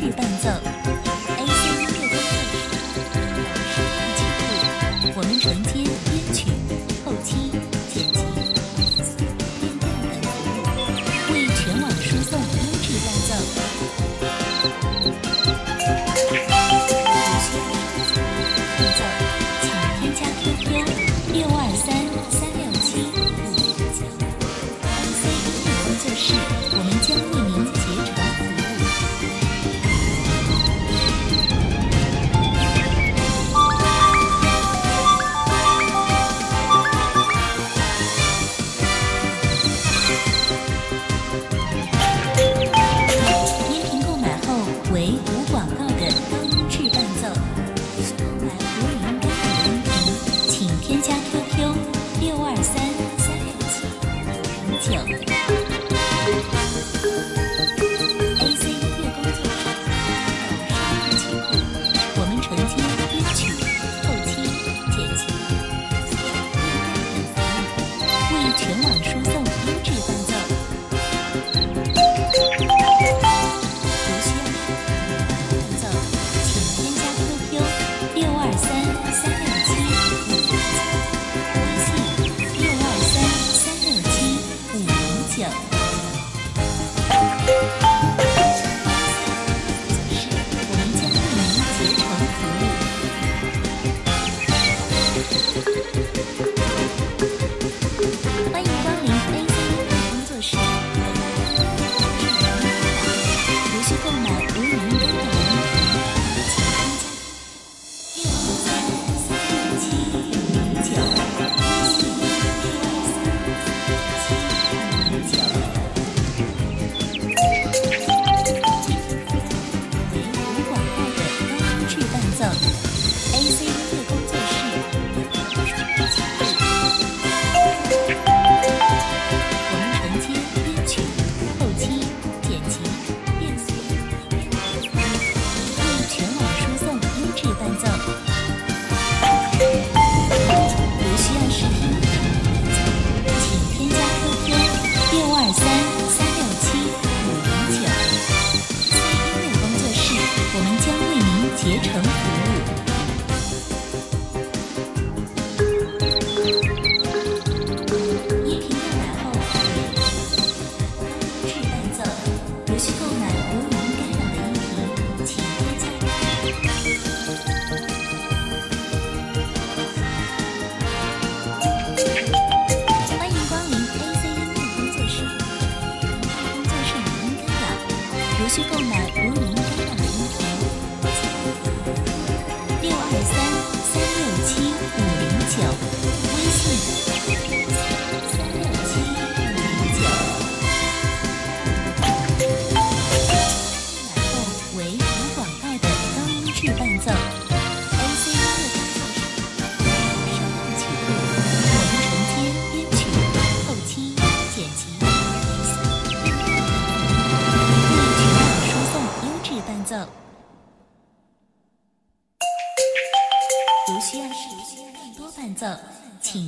质伴奏，AC 音乐工作室，声音曲库，我们承接编曲、后期、剪辑、变调等服务，为全网输送优质伴奏。请添加 QQ623-367-509，AC 音乐工作室，我们将为您竭诚服务。音频购买后为无广告的高音质伴奏。购买无语音干扰的音频，请添加 QQ 623-367-509。AC 音乐工作室，声音曲库，我们承接编曲、后期、剪辑、为全网输送优质伴奏。如需要伴奏，请添加 QQ 623-367-509，微信623-367-509。我们将为您竭诚服务。欢迎光临 AC 音乐工作室。如需购买无语音干扰的音频，请添加为无广告的高音质伴奏。AC 音乐工作室，我们承接编曲、后期、剪辑、变速，为全网输送优质伴奏。如需要试听，请添加 QQ 623-367-509。AC 音乐工作室，我们将为您竭诚服务。音频购买后高音质伴奏。如需购买无语音干扰的音频，请添加。欢迎光临 AC 音乐工作室。工作室语音干扰，如需购买无语音干扰的音频，623-367-509，微信367-509。买后为无广告的高音质伴奏。AC 音乐工作室，声音曲库，我们承接编曲、后期、剪辑、为全网输送优质伴奏。如需要更多伴奏，请